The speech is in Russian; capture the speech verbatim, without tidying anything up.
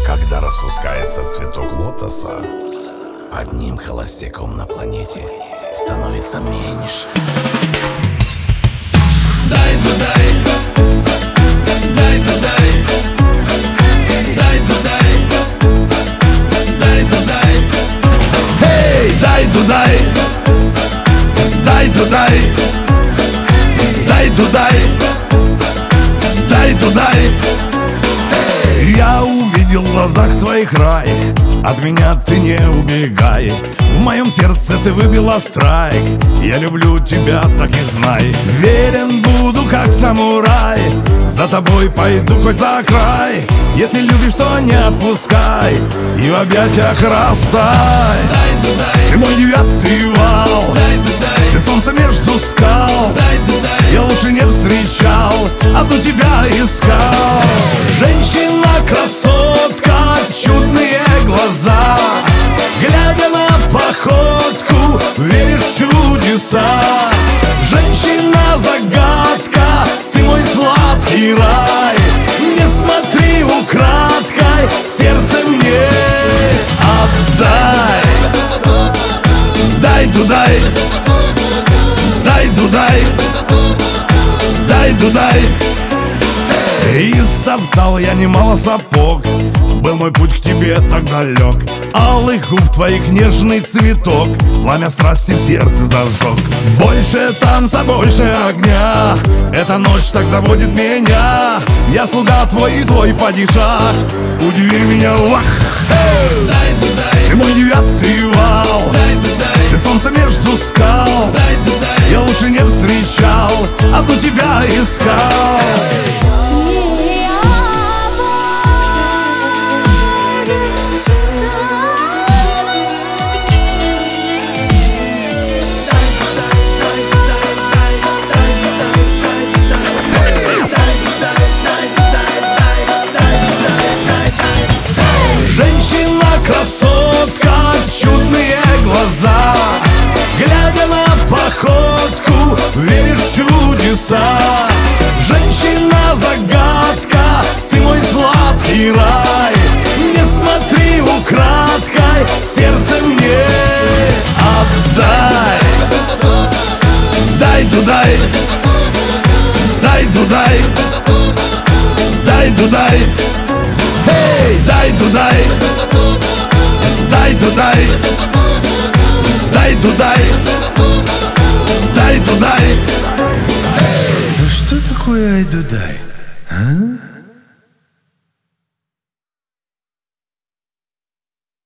Когда распускается цветок лотоса, одним холостяком на планете становится меньше. Дай, дай, дай, дай, дай, дай, дай, эй, дай, дай, дай, дай, дай, дай, дай, дай. Я увидел в глазах твоих рай, от меня ты не убегай. В моем сердце ты выбила страйк. Я люблю тебя, так и знай. Верен буду, как самурай. За тобой пойду хоть за край. Если любишь, то не отпускай и в объятиях растай. Ты мой девятый вал, ты солнце между скал. Я лучше не встречал, одну тебя искал. Женщина-красотка, чудные глаза. Глядя на походку, веришь в чудеса. Женщина-загадка, ты мой сладкий рай. Не смотри украдкой, сердце мне отдай. Дай, дудай, дай, дудай, дай, дудай. И стоптал я немало сапог, был мой путь к тебе так далек. Алых губ твоих нежный цветок пламя страсти в сердце зажег. Больше танца, больше огня, эта ночь так заводит меня. Я слуга твой и твой падишах, удиви меня, вах. Ты мой девятый вал, ты солнце между скал. Я лучше не встречал, одну тебя искал. Женщина-красотка, чудные глаза. Глядя на походку, веришь в чудеса. Женщина-загадка, ты мой сладкий рай. Не смотри украдкой, сердце мне отдай. Дай, дудай, дай, дудай, дай, дудай, эй, дай, дудай, дай, дудай, дай, дудай, дай, дудай. Ну что такое ай-дудай, а?